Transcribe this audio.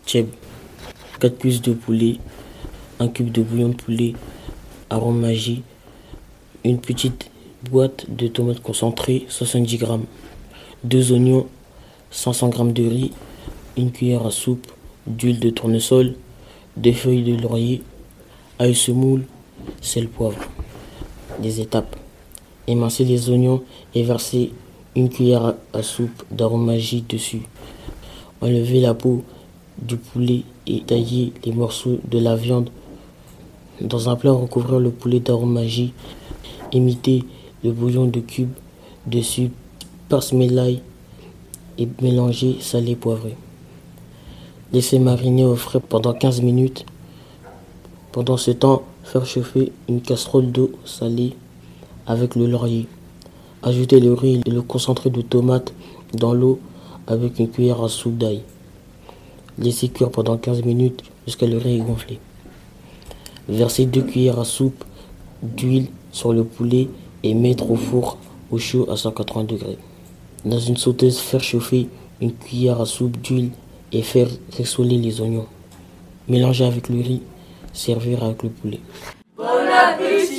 tchèb, 4 cuisses de poulet, 1 cube de bouillon de poulet, arôme magie, une petite boîte de tomates concentrées, 70 grammes, 2 oignons, 500 grammes de riz, une cuillère à soupe d'huile de tournesol, 2 feuilles de laurier, ail semoule, sel, poivre. Les étapes. Émincer les oignons et verser une cuillère à soupe d'arôme magie dessus. Enlever la peau du poulet et tailler les morceaux de la viande. Dans un plat, recouvrir le poulet d'arôme magie. Imiter le bouillon de cubes dessus. Parsemer l'ail et mélanger salé poivré. Laisser mariner au frais pendant 15 minutes. Pendant ce temps, faire chauffer une casserole d'eau salée avec le laurier. Ajouter le riz et le concentré de tomate dans l'eau avec une cuillère à soupe d'ail. Laisser cuire pendant 15 minutes jusqu'à le riz est gonflé. Verser 2 cuillères à soupe d'huile sur le poulet et mettre au four au chaud à 180 degrés. Dans une sauteuse, faire chauffer une cuillère à soupe d'huile et faire rissoler les oignons. Mélanger avec le riz, servir avec le poulet. Bon appétit!